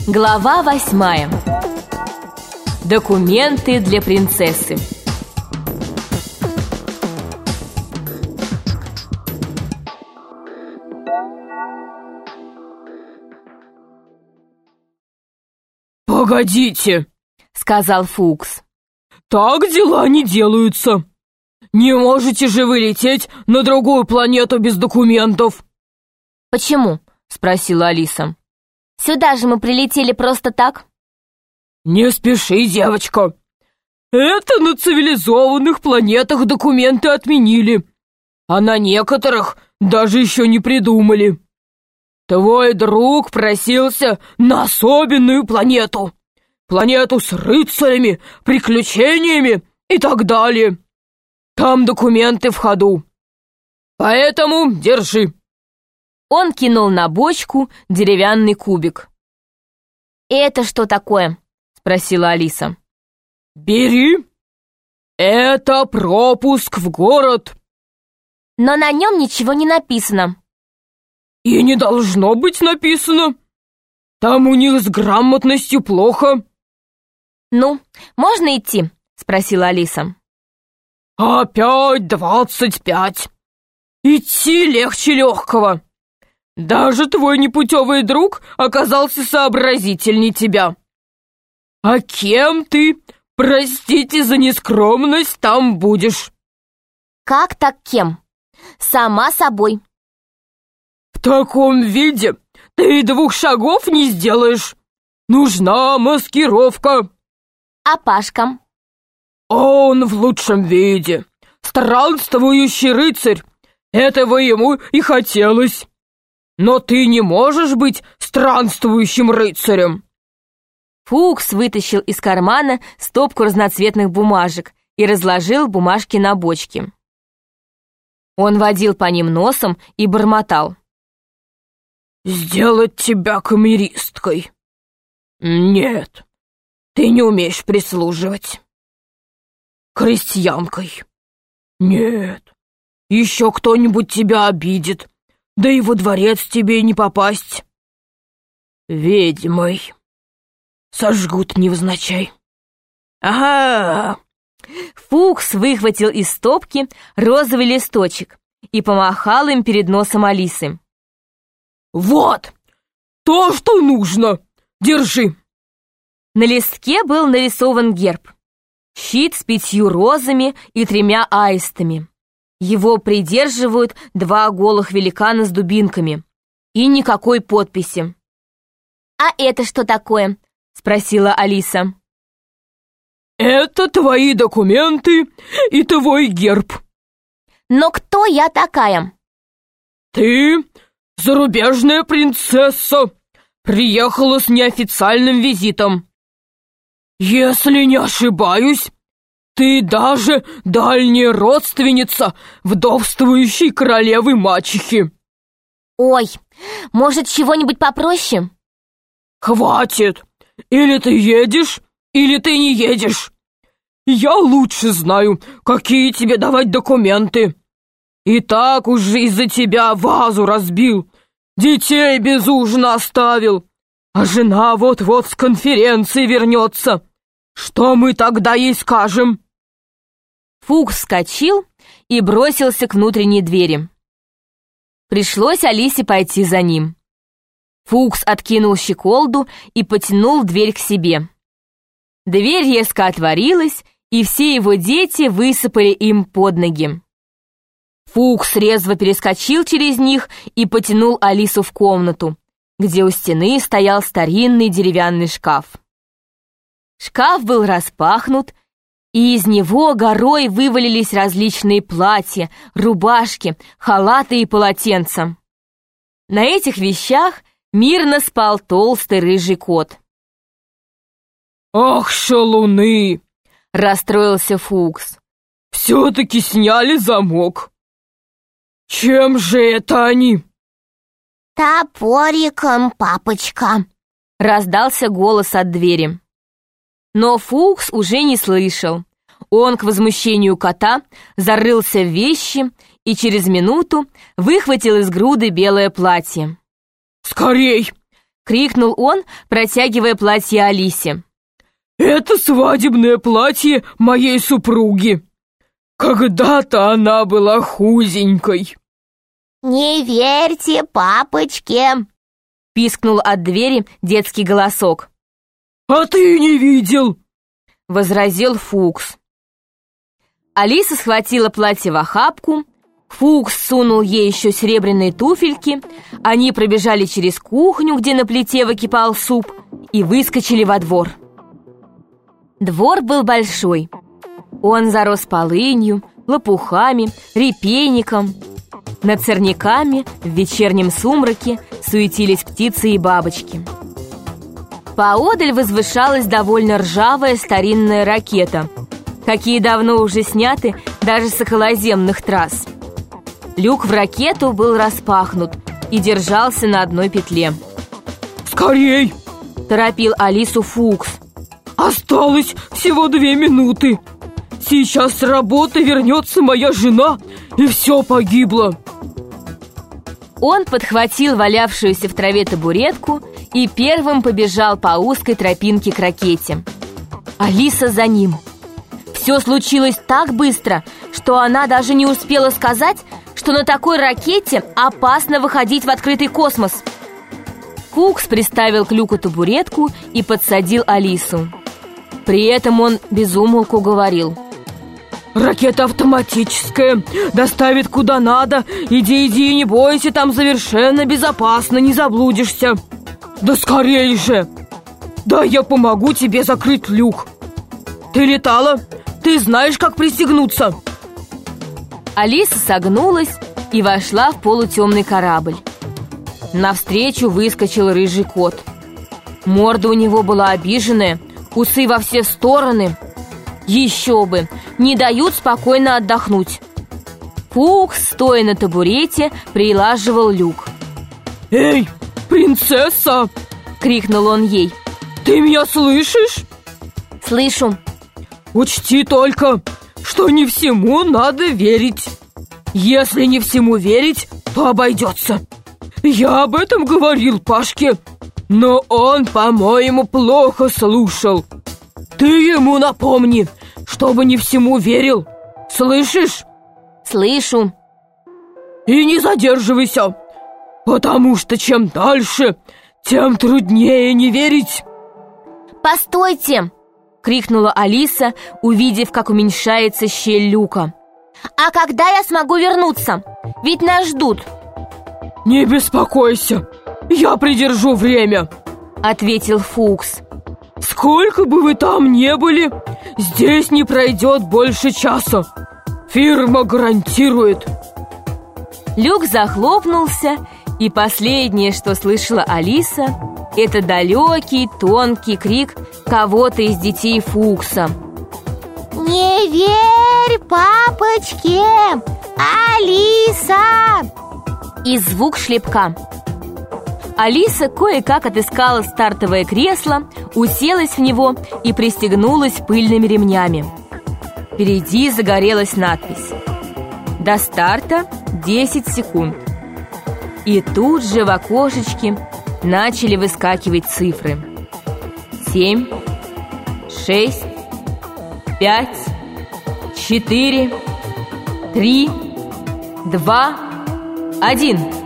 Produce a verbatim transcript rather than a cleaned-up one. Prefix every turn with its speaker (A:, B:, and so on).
A: Глава восьмая. Документы для принцессы.
B: «Погодите», —
A: сказал Фукс.
B: «так дела не делаются. Не можете же вы лететь на другую планету без документов?»
A: «Почему?» — спросила Алиса. «Сюда же мы прилетели просто так».
B: «Не спеши, девочка. Это на цивилизованных планетах документы отменили, а на некоторых даже еще не придумали. Твой друг просился на особенную планету. Планету с рыцарями, приключениями и так далее. Там документы в ходу. Поэтому держи».
A: Он кинул на бочку деревянный кубик. «Это что такое?» — спросила Алиса.
B: «Бери. Это пропуск в город».
A: «Но на нем ничего не написано».
B: «И не должно быть написано. Там у них с грамотностью плохо».
A: «Ну, можно идти?» — спросила Алиса.
B: «Опять двадцать пять. Идти легче легкого. Даже твой непутевый друг оказался сообразительней тебя. А кем ты, простите за нескромность, там будешь?»
A: «Как так кем? Сама собой».
B: «В таком виде ты и двух шагов не сделаешь. Нужна маскировка».
A: «А Пашка?»
B: «Он в лучшем виде. Странствующий рыцарь. Этого ему и хотелось. Но ты не можешь быть странствующим рыцарем».
A: Фукс вытащил из кармана стопку разноцветных бумажек и разложил бумажки на бочке. Он водил по ним носом и бормотал.
B: «Сделать тебя камеристкой? Нет, ты не умеешь прислуживать. Крестьянкой? Нет, еще кто-нибудь тебя обидит, да и во дворец тебе не попасть. Ведьмой. Сожгут невзначай. Ага!»
A: Фукс выхватил из стопки розовый листочек и помахал им перед носом Алисы.
B: «Вот! То, что нужно! Держи!»
A: На листке был нарисован герб. Щит с пятью розами и тремя аистами. Его придерживают два голых великана с дубинками. И никакой подписи. «А это что такое?» — спросила Алиса.
B: «Это твои документы и твой герб».
A: «Но кто я такая?»
B: «Ты зарубежная принцесса, приехала с неофициальным визитом. Если не ошибаюсь, ты даже дальняя родственница вдовствующей королевы-мачехи».
A: «Ой, может, чего-нибудь попроще?»
B: «Хватит! Или ты едешь, или ты не едешь. Я лучше знаю, какие тебе давать документы. И так уже из-за тебя вазу разбил, детей без ужина оставил, а жена вот-вот с конференции вернется. Что мы тогда ей скажем?»
A: Фукс вскочил и бросился к внутренней двери. Пришлось Алисе пойти за ним. Фукс откинул щеколду и потянул дверь к себе. Дверь резко отворилась, и все его дети высыпали им под ноги. Фукс резво перескочил через них и потянул Алису в комнату, где у стены стоял старинный деревянный шкаф. Шкаф был распахнут, и из него горой вывалились различные платья, рубашки, халаты и полотенца. На этих вещах мирно спал толстый рыжий кот.
B: «Ах, шалуны!» —
A: расстроился Фукс.
B: «Все-таки сняли замок. Чем же это они?»
C: «Топориком, папочка!»
A: — раздался голос от двери. Но Фукс уже не слышал. Он, к возмущению кота, зарылся в вещи и через минуту выхватил из груды белое платье.
B: «Скорей!
A: крикнул он, протягивая платье Алисе.
B: «Это свадебное платье моей супруги. Когда-то она была худенькой».
C: «Не верьте папочке!» —
A: пискнул от двери детский голосок.
B: «А ты не видел!»
A: — возразил Фукс. Алиса схватила платье в охапку, Фукс сунул ей еще серебряные туфельки, они пробежали через кухню, где на плите выкипал суп, и выскочили во двор. Двор был большой. Он зарос полынью, лопухами, репейником. Над сорняками в вечернем сумраке суетились птицы и бабочки. Поодаль возвышалась довольно ржавая старинная ракета, какие давно уже сняты даже с околоземных трасс. Люк в ракету был распахнут и держался на одной петле.
B: «Скорей!»
A: – торопил Алису Фукс.
B: «Осталось всего две минуты. Сейчас с работы вернется моя жена, и все погибло».
A: Он подхватил валявшуюся в траве табуретку и первым побежал по узкой тропинке к ракете. Алиса за ним. Все случилось так быстро, что она даже не успела сказать, что на такой ракете опасно выходить в открытый космос. Фукс приставил к люку табуретку и подсадил Алису. При этом он без умолку говорил:
B: «Ракета автоматическая, доставит куда надо. Иди, иди, не бойся, там совершенно безопасно, не заблудишься. Да скорей же! Да, я помогу тебе закрыть люк. Ты летала? Ты знаешь, как пристегнуться?»
A: Алиса согнулась и вошла в полутемный корабль. Навстречу выскочил рыжий кот. Морда у него была обиженная, усы во все стороны. Еще бы, не дают спокойно отдохнуть. Фукс, стоя на табурете, прилаживал люк.
B: «Эй, принцесса!» —
A: крикнул он ей.
B: «Ты меня слышишь?»
A: «Слышу».
B: «Учти только, что не всему надо верить. Если не всему верить, то обойдется. Я об этом говорил Пашке, но он, по-моему, плохо слушал. Ты ему напомни, чтобы не всему верил. Слышишь?»
A: «Слышу».
B: «И не задерживайся, потому что чем дальше, тем труднее не верить».
A: «Постойте!» — крикнула Алиса, увидев, как уменьшается щель люка. «А когда я смогу вернуться? Ведь нас ждут».
B: «Не беспокойся, я придержу время», —
A: ответил Фукс.
B: «Сколько бы вы там ни были, здесь не пройдет больше часа. Фирма гарантирует».
A: Люк захлопнулся, и последнее, что слышала Алиса, это далекий, тонкий крик кого-то из детей Фукса.
C: «Не верь папочке, Алиса!»
A: И звук шлепка. Алиса кое-как отыскала стартовое кресло, уселась в него и пристегнулась пыльными ремнями. Впереди загорелась надпись: «До старта десять секунд». И тут же в окошечке начали выскакивать цифры: семь, шесть, пять, четыре, три, два, один.